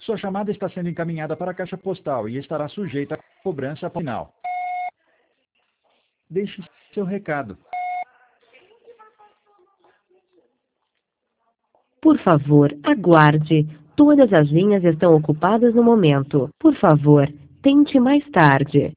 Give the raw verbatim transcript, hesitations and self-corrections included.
Sua chamada está sendo encaminhada para a caixa postal e estará sujeita a cobrança final. Deixe seu recado. Por favor, aguarde. Todas as linhas estão ocupadas no momento. Por favor, tente mais tarde.